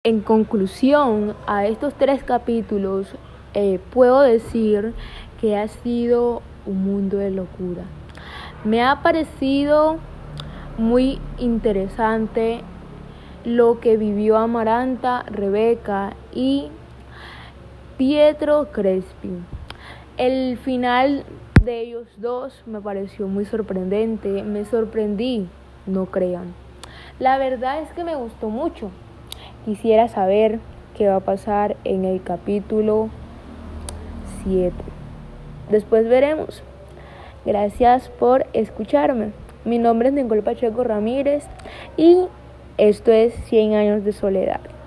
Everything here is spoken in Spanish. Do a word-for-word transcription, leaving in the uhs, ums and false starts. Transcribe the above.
En conclusión a estos tres capítulos, eh, puedo decir que ha sido un mundo de locura. Me ha parecido muy interesante lo que vivió Amaranta, Rebeca y Pietro Crespi. El final de ellos dos me pareció muy sorprendente, me sorprendí, no crean. La verdad es que me gustó mucho. Quisiera saber qué va a pasar en el capítulo siete. Después veremos. Gracias por escucharme. Mi nombre es Nicole Pacheco Ramírez y esto es cien años de soledad.